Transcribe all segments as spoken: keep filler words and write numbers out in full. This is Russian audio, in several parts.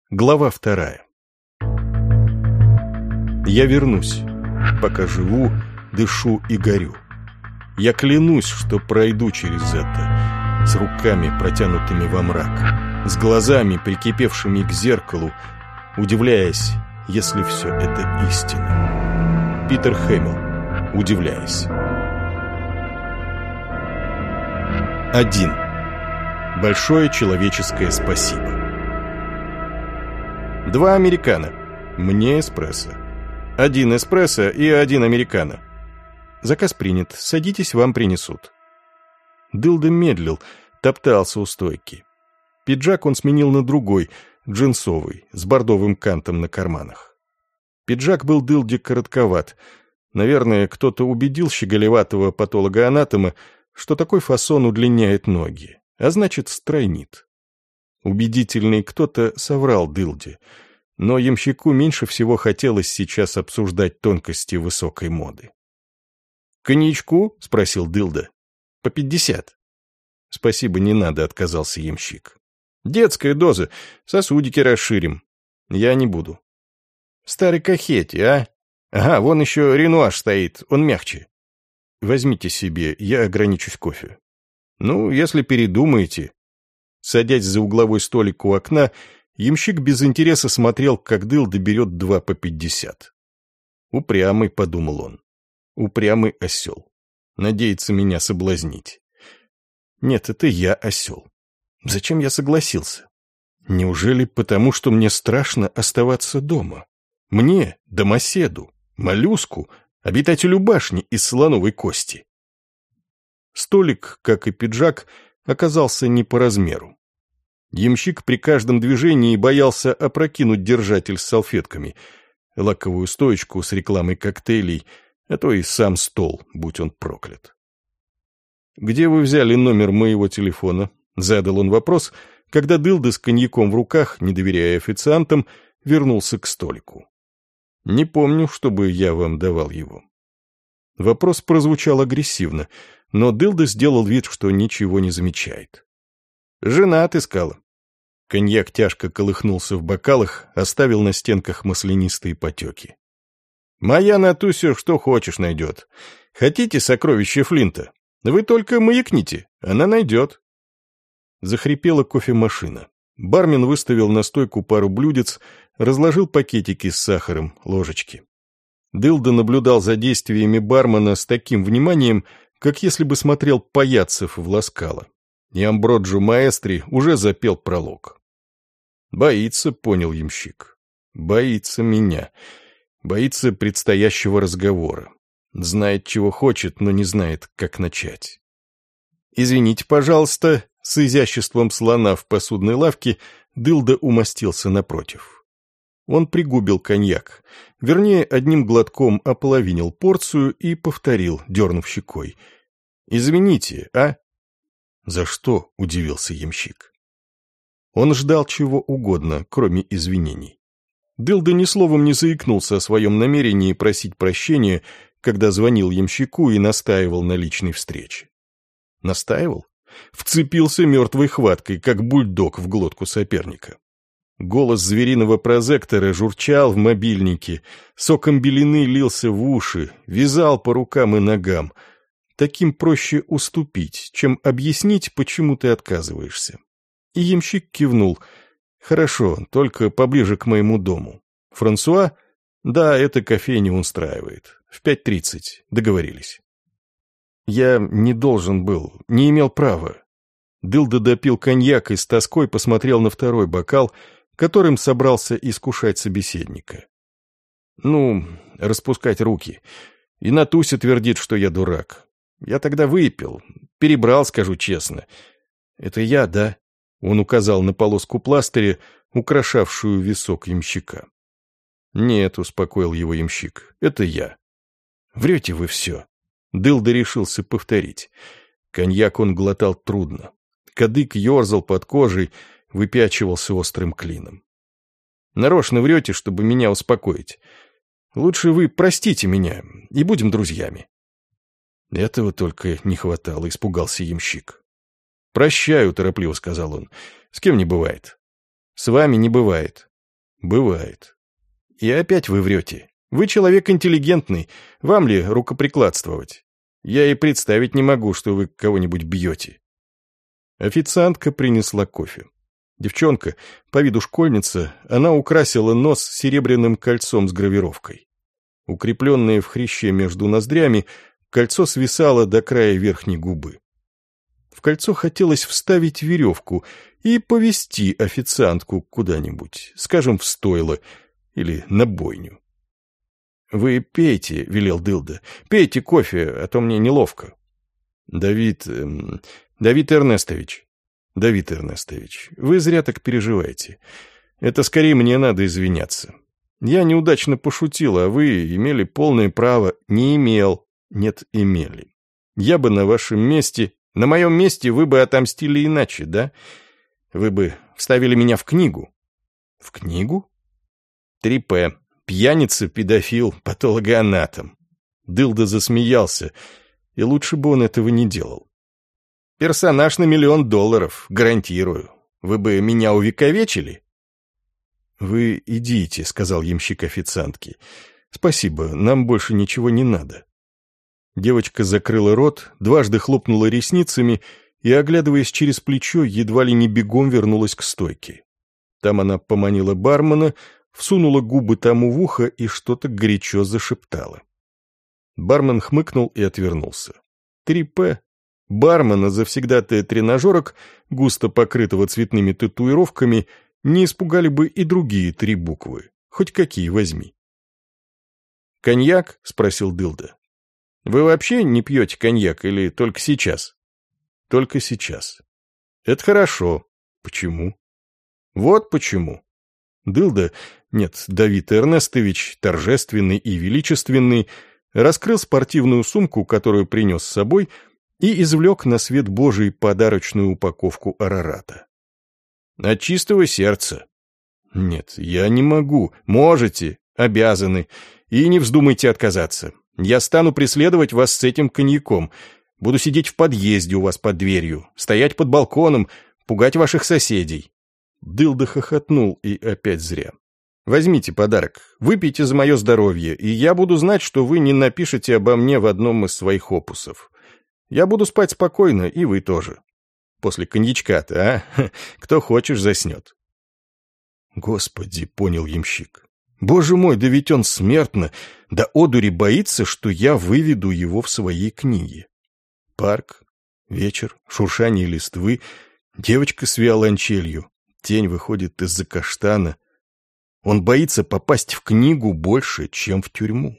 Глава вторая. Я вернусь. Пока живу, дышу и горю. Я клянусь, что пройду через это, с руками, протянутыми во мрак, с глазами, прикипевшими к зеркалу, удивляясь, если все это истина. Питер Хэмилл, удивляясь. Один. Большое человеческое спасибо. Два американо. Мне эспрессо. Один эспрессо и один американо. Заказ принят. Садитесь, вам принесут. Дылда медлил, топтался у стойки. Пиджак он сменил на другой, джинсовый, с бордовым кантом на карманах. Пиджак был Дылде коротковат. Наверное, кто-то убедил щеголеватого патологоанатома, что такой фасон удлиняет ноги, а значит, стройнит. Убедительный кто-то соврал Дылде, но ямщику меньше всего хотелось сейчас обсуждать тонкости высокой моды. «Коньячку?» — спросил Дылда. «По пятьдесят». «Спасибо, не надо», — отказался ямщик. «Детская доза, сосудики расширим». «Я не буду». «Старый кахети, а? Ага, вон еще Ренуаш стоит, он мягче». «Возьмите себе, я ограничусь кофе». «Ну, если передумаете». Садясь за угловой столик у окна, ямщик без интереса смотрел, как Дылда берет два по пятьдесят. «Упрямый», — подумал он. «Упрямый осел. Надеется меня соблазнить». «Нет, это я осел. Зачем я согласился? Неужели потому, что мне страшно оставаться дома? Мне, домоседу, моллюску, обитателю башни из слоновой кости?» Столик, как и пиджак, оказался не по размеру. Ямщик при каждом движении боялся опрокинуть держатель с салфетками, лаковую стоечку с рекламой коктейлей, а то и сам стол, будь он проклят. «Где вы взяли номер моего телефона?» — задал он вопрос, когда Дылда с коньяком в руках, не доверяя официантам, вернулся к столику. «Не помню, чтобы я вам давал его». Вопрос прозвучал агрессивно, но Дылда сделал вид, что ничего не замечает. «Жена отыскала». Коньяк тяжко колыхнулся в бокалах, оставил на стенках маслянистые потеки. «Моя Натуся что хочешь найдет. Хотите сокровище Флинта? Вы только маякните, она найдет». Захрипела кофемашина. Бармен выставил на стойку пару блюдец, разложил пакетики с сахаром, ложечки. Дылда наблюдал за действиями бармена с таким вниманием, как если бы смотрел паяцев в Ласкало. И Амброджо Маэстри уже запел пролог. «Боится», — понял ямщик. «Боится меня. Боится предстоящего разговора. Знает, чего хочет, но не знает, как начать». «Извините, пожалуйста», — с изяществом слона в посудной лавке Дылда умостился напротив. Он пригубил коньяк, вернее, одним глотком ополовинил порцию и повторил, дернув щекой. «Извините, а?» «За что?» — удивился ямщик. Он ждал чего угодно, кроме извинений. Дылда ни словом не заикнулся о своем намерении просить прощения, когда звонил ямщику и настаивал на личной встрече. Настаивал? Вцепился мертвой хваткой, как бульдог в глотку соперника. Голос звериного прозектора журчал в мобильнике, соком белины лился в уши, вязал по рукам и ногам. Таким проще уступить, чем объяснить, почему ты отказываешься. И ямщик кивнул. «Хорошо, только поближе к моему дому. Франсуа? Да, это кофейня устраивает. В пять тридцать. Договорились». «Я не должен был, не имел права». Дылда допил коньяк и с тоской посмотрел на второй бокал, которым собрался искушать собеседника. «Ну, распускать руки. И Натуся твердит, что я дурак. Я тогда выпил, перебрал, скажу честно. Это я, да?» Он указал на полоску пластыря, украшавшую висок ямщика. «Нет», — успокоил его ямщик, — «это я». «Врете вы все». Дылда решился повторить. Коньяк он глотал трудно. Кадык ерзал под кожей, выпячивался острым клином. «Нарочно врете, чтобы меня успокоить. Лучше вы простите меня и будем друзьями». «Этого только не хватало», — испугался ямщик. «Прощаю», — торопливо сказал он. «С кем не бывает?» «С вами не бывает. Бывает. И опять вы врете. Вы человек интеллигентный. Вам ли рукоприкладствовать? Я и представить не могу, что вы кого-нибудь бьете. Официантка принесла кофе. Девчонка, по виду школьница, она украсила нос серебряным кольцом с гравировкой. Укрепленное в хряще между ноздрями, кольцо свисало до края верхней губы. В кольцо хотелось вставить веревку и повести официантку куда-нибудь, скажем, в стойло или на бойню. «Вы пейте», — велел Дылда, — «пейте кофе, а то мне неловко». «Давид... Эм, Давид Эрнестович». «Давид Эрнестович, вы зря так переживаете. Это скорее мне надо извиняться. Я неудачно пошутил, а вы имели полное право». «Не имел». «Нет, имели. Я бы на вашем месте...» «На моем месте вы бы отомстили иначе, да? Вы бы вставили меня в книгу». «В книгу?» три пэ. Пьяница, педофил, патологоанатом». Дылда засмеялся, и лучше бы он этого не делал. «Персонаж на миллион долларов, гарантирую. Вы бы меня увековечили?» «Вы идите», — сказал ямщик официантке. «Спасибо, нам больше ничего не надо». Девочка закрыла рот, дважды хлопнула ресницами и, оглядываясь через плечо, едва ли не бегом вернулась к стойке. Там она поманила бармена, всунула губы тому в ухо и что-то горячо зашептала. Бармен хмыкнул и отвернулся. три пэ. Бармена, завсегдатая тренажерок, густо покрытого цветными татуировками, не испугали бы и другие три буквы, хоть какие возьми. «Коньяк?» — спросил Дылда. «Вы вообще не пьете коньяк или только сейчас?» «Только сейчас». «Это хорошо. Почему?» «Вот почему». Дылда, нет, Давид Эрнестович, торжественный и величественный, раскрыл спортивную сумку, которую принес с собой, и извлек на свет Божий подарочную упаковку Арарата. «От чистого сердца». «Нет, я не могу». «Можете, обязаны. И не вздумайте отказаться. Я стану преследовать вас с этим коньяком. Буду сидеть в подъезде у вас под дверью, стоять под балконом, пугать ваших соседей». Дылда хохотнул, и опять зря. «Возьмите подарок, выпейте за мое здоровье, и я буду знать, что вы не напишете обо мне в одном из своих опусов. Я буду спать спокойно, и вы тоже. После коньячка-то, а? Кто хочешь, заснет». «Господи», — понял ямщик. «Боже мой, да ведь он смертно, да одури боится, что я выведу его в своей книге». Парк, вечер, шуршание листвы, девочка с виолончелью, тень выходит из-за каштана. Он боится попасть в книгу больше, чем в тюрьму.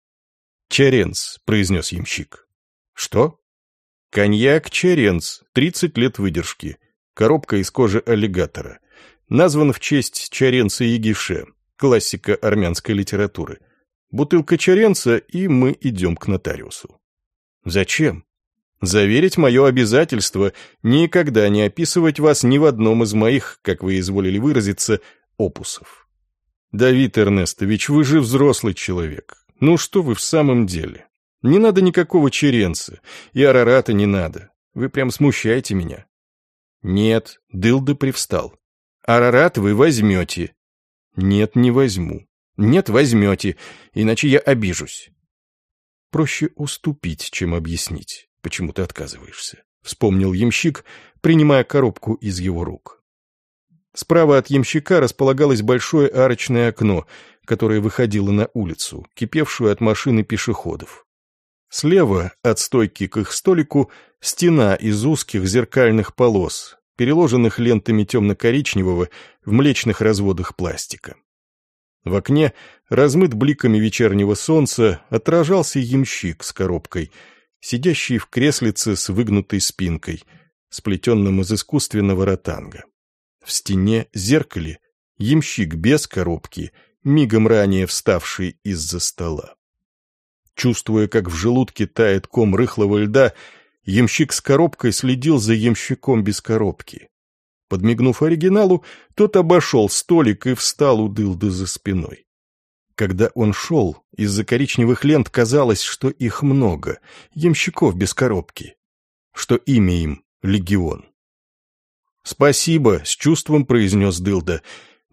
«Черенц», — произнес ямщик. «Что?» «Коньяк Черенц, тридцать лет выдержки, коробка из кожи аллигатора. Назван в честь Черенца Егише, классика армянской литературы. Бутылка Черенца, и мы идем к нотариусу». «Зачем?» «Заверить мое обязательство никогда не описывать вас ни в одном из моих, как вы изволили выразиться, опусов». «Давид Эрнестович, вы же взрослый человек. Ну что вы в самом деле? Не надо никакого Черенца, и Арарата не надо. Вы прям смущаете меня». «Нет», — Дылда привстал. «Арарат вы возьмете». «Нет, не возьму». «Нет, возьмете, иначе я обижусь». «Проще уступить, чем объяснить. Почему ты отказываешься?» — вспомнил ямщик, принимая коробку из его рук. Справа от ямщика располагалось большое арочное окно, которое выходило на улицу, кипевшую от машин и пешеходов. Слева, от стойки к их столику, стена из узких зеркальных полос, переложенных лентами темно-коричневого в млечных разводах пластика. В окне, размыт бликами вечернего солнца, отражался ямщик с коробкой, сидящий в креслице с выгнутой спинкой, сплетенным из искусственного ротанга. В стене зеркале ямщик без коробки, мигом ранее вставший из-за стола. Чувствуя, как в желудке тает ком рыхлого льда, ямщик с коробкой следил за ямщиком без коробки. Подмигнув оригиналу, тот обошел столик и встал у Дылды за спиной. Когда он шел, из-за коричневых лент казалось, что их много, ямщиков без коробки, что имя им — Легион. «Спасибо», — с чувством произнес Дылда.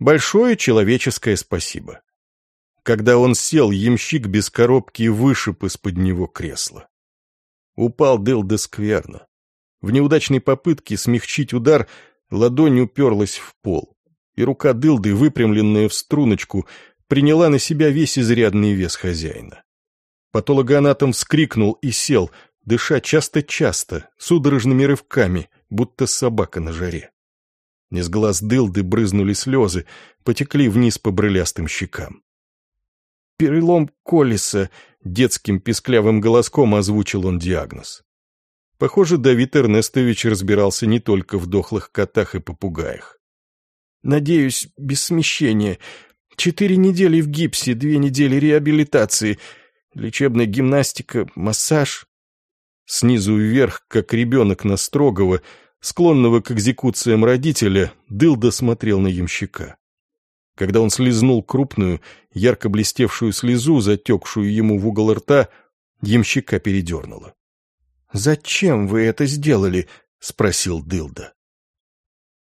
Большое человеческое спасибо. Когда он сел, ямщик без коробки вышиб из-под него кресло. Упал дылда скверно. В неудачной попытке смягчить удар ладонь уперлась в пол, и рука дылды, выпрямленная в струночку, приняла на себя весь изрядный вес хозяина. Патологоанатом вскрикнул и сел, дыша часто-часто, судорожными рывками, будто собака на жаре. Из глаз дылды брызнули слезы, потекли вниз по брылястым щекам. «Перелом колеса», — детским писклявым голоском озвучил он диагноз. Похоже, Давид Эрнестович разбирался не только в дохлых котах и попугаях. «Надеюсь, без смещения. Четыре недели в гипсе, две недели реабилитации, лечебная гимнастика, массаж». Снизу вверх, как ребенок на строгого, склонного к экзекуциям родителя, дылда смотрел на ямщика. Когда он слизнул крупную, ярко блестевшую слезу, затекшую ему в угол рта, ямщика передернуло. «Зачем вы это сделали?» — спросил дылда.